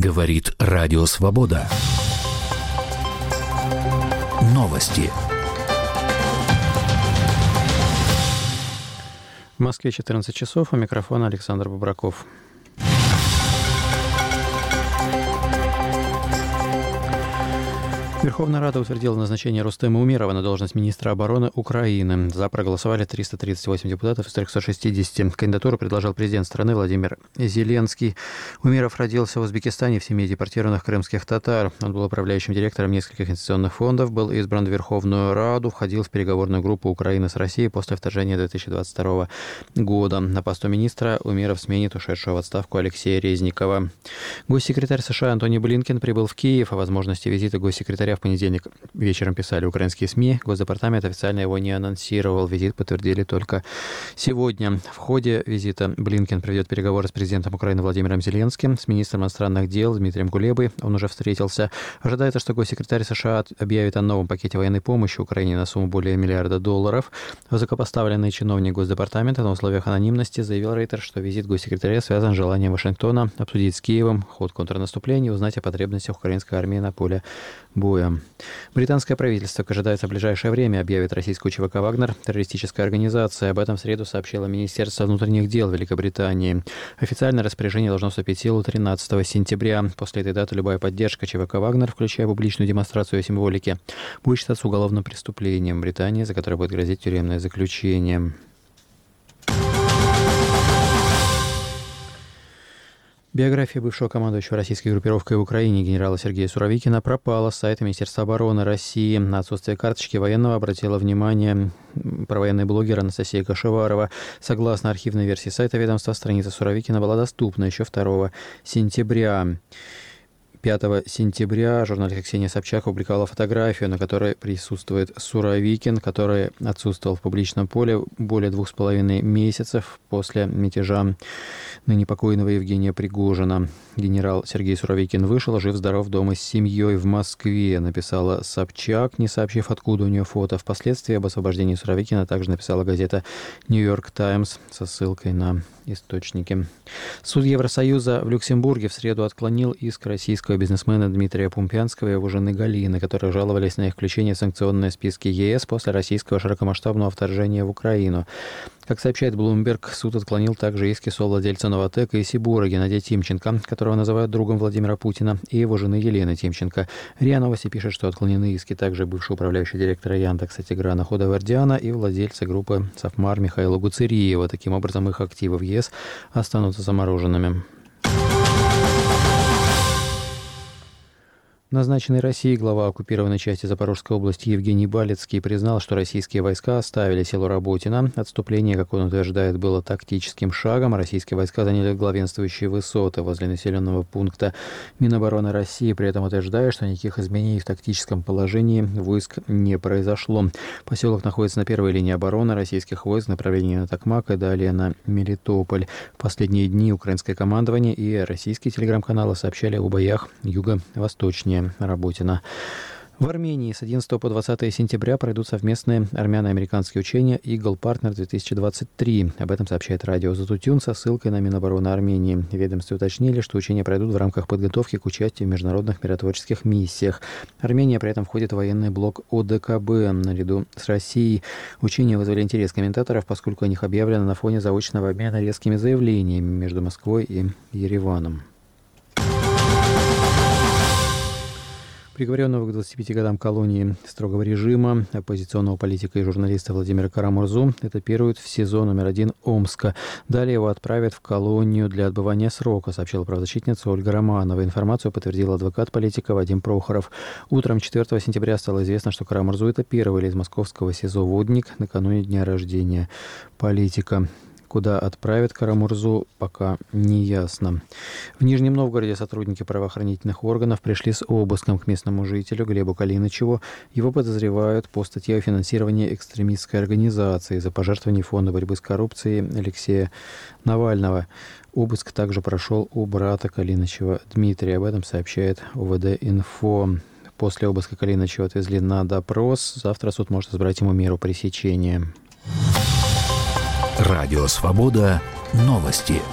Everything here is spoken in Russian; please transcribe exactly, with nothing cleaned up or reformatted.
Говорит Радио Свобода. Новости. В Москве четырнадцать часов, у микрофона Александр Бобраков. Верховная Рада утвердила назначение Рустема Умерова на должность министра обороны Украины. За проголосовали триста тридцать восемь депутатов из трехсот шестидесяти. Кандидатуру предложил президент страны Владимир Зеленский. Умеров родился в Узбекистане в семье депортированных крымских татар. Он был управляющим директором нескольких инвестиционных фондов, был избран в Верховную Раду, входил в переговорную группу Украины с Россией после вторжения две тысячи двадцать второго года. На посту министра Умеров сменит ушедшего в отставку Алексея Резникова. Госсекретарь США Антони Блинкен прибыл в Киев. О возможности визита госсекретаря в понедельник вечером писали украинские СМИ. Госдепартамент официально его не анонсировал. Визит подтвердили только сегодня. В ходе визита Блинкен проведет переговоры с президентом Украины Владимиром Зеленским, с министром иностранных дел Дмитрием Кулебой. Он уже встретился. Ожидается, что госсекретарь США объявит о новом пакете военной помощи Украине на сумму более миллиарда долларов. Высокопоставленный чиновник Госдепартамента на условиях анонимности заявил Reuters, что визит госсекретаря связан с желанием Вашингтона обсудить с Киевом ход контрнаступления и узнать о потребностях украинской армии на поле боя. Британское правительство, как ожидается, в ближайшее время объявит российскую ЧВК «Вагнер» террористической организацией. Об этом в среду сообщило Министерство внутренних дел Великобритании. Официальное распоряжение должно вступить в силу тринадцатого сентября. После этой даты любая поддержка ЧВК «Вагнер», включая публичную демонстрацию ее символики, будет считаться уголовным преступлением Британии, за которое будет грозить тюремное заключение. Биография бывшего командующего российской группировкой в Украине генерала Сергея Суровикина пропала с сайта Министерства обороны России. На отсутствие карточки военного обратила внимание провоенный блогер Анастасия Кашеварова. Согласно архивной версии сайта ведомства, страница Суровикина была доступна еще второго сентября. пятого сентября журналистка Ксения Собчак опубликовала фотографию, на которой присутствует Суровикин, который отсутствовал в публичном поле более двух с половиной месяцев после мятежа ныне покойного Евгения Пригожина. Генерал Сергей Суровикин вышел, жив-здоров, дома с семьей в Москве, написала Собчак, не сообщив, откуда у нее фото. Впоследствии об освобождении Суровикина также написала газета «Нью-Йорк Таймс» со ссылкой на источники. Суд Евросоюза в Люксембурге в среду отклонил иск российского бизнесмена Дмитрия Пумпянского и его жены Галины, которые жаловались на их включение в санкционные списки ЕС после российского широкомасштабного вторжения в Украину. Как сообщает Bloomberg, суд отклонил также иски совладельца Новатэка и Сибура Геннадия Тимченко, которого называют другом Владимира Путина, и его жены Елены Тимченко. РИА Новости пишет, что отклонены иски также бывшего управляющего директора Яндекса Тиграна Худавардяна и владельца группы Сафмар Михаила Гуцериева. Таким образом, их активы в ЕС останутся замороженными. Назначенный Россией глава оккупированной части Запорожской области Евгений Балицкий признал, что российские войска оставили село Работино. Отступление, как он утверждает, было тактическим шагом. Российские войска заняли главенствующие высоты возле населенного пункта. Минобороны России при этом утверждает, что никаких изменений в тактическом положении войск не произошло. Поселок находится на первой линии обороны российских войск в направлении на Токмак и далее на Мелитополь. В последние дни украинское командование и российские телеграм-каналы сообщали о боях юго-восточнее Работино. В Армении с одиннадцатого по двадцатое сентября пройдут совместные армяно-американские учения «Eagle Partner-две тысячи двадцать три». Об этом сообщает радио «Затутюн» со ссылкой на Минобороны Армении. В ведомстве уточнили, что учения пройдут в рамках подготовки к участию в международных миротворческих миссиях. Армения при этом входит в военный блок ОДКБ наряду с Россией. Учения вызвали интерес комментаторов, поскольку о них объявлено на фоне заочного обмена резкими заявлениями между Москвой и Ереваном. Приговоренного к двадцати пяти годам колонии строгого режима оппозиционного политика и журналиста Владимира Кара-Мурзу этапируют в СИЗО номер один Омска. Далее его отправят в колонию для отбывания срока, сообщила правозащитница Ольга Романова. Информацию подтвердил адвокат политика Вадим Прохоров. Утром четвёртого сентября стало известно, что Кара-Мурзу этапировали из московского СИЗО «Водник» накануне дня рождения политика. Куда отправят Кара-Мурзу, пока не ясно. В Нижнем Новгороде сотрудники правоохранительных органов пришли с обыском к местному жителю Глебу Калинычеву. Его подозревают по статье о финансировании экстремистской организации за пожертвование Фонда борьбы с коррупцией Алексея Навального. Обыск также прошел у брата Калинычева Дмитрия. Об этом сообщает ОВД-Инфо. После обыска Калинычева отвезли на допрос. Завтра суд может избрать ему меру пресечения. Радио «Свобода». Новости.